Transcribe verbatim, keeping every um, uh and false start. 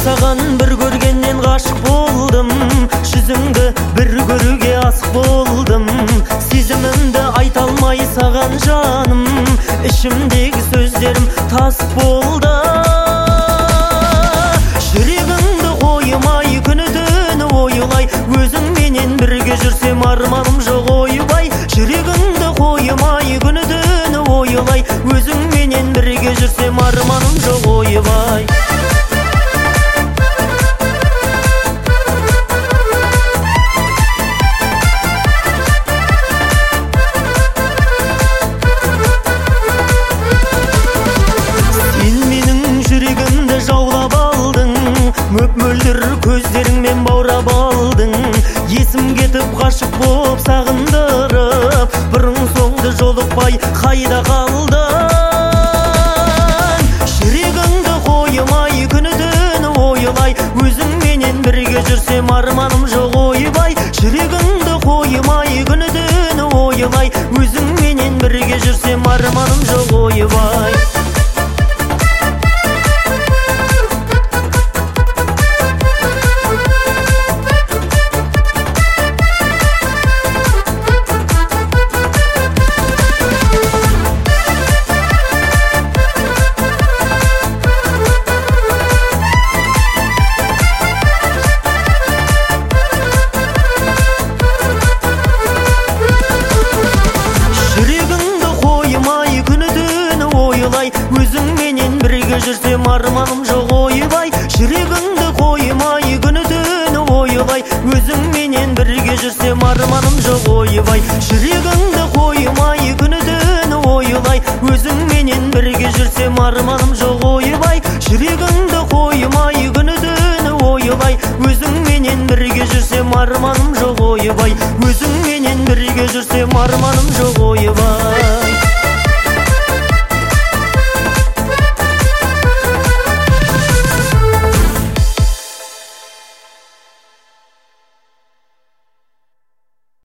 саған бір көргеннен ғашық болдым, жүзіңді бір көруге асық болдым. Сезімімді айта алмай саған жаным, ішімдегі сөздерім тасып болды. Жүрегіңді қоймай күні-түні ойлай, өзіңменен бірге жүрсем арманым жоқ ойбай. Жүрегіңді қоймай күні-түні ойлай, өзіңменен бірге жүрсем арманым жоқ ойбай. Жаулап алдың, мөп-мөлдір көздеріңмен баурап алдың. Есім кетіп ғашық боп сағындырып, бұрын соңды жолықпай қайда қалдың? Жүрегіңді қоймай күні-түні ойлай, өзіңменен бірге жүрсем арманым жоқ ойбай. Жүрегіңді қоймай күні-түні ойлай, өзіңменен бірге жүрсем арманым жоқ ойбай. Өзіңменен бірге жүрсем арманым жоқ ойбай. Жүрегіңді қоймай күні-түні ойлай, өзіңменен бірге жүрсем арманым жоқ ойбай. Жүрегіңді қоймай күні-түні ойлай, өзіңменен бірге жүрсем арманым жоқ ойбай. Жүрегіңді қоймай күні-түні ойлай, өзіңменен бірге жүрсем арманым жоқ ойбай. Өзіңменен бірге жүрсем арманым жоқ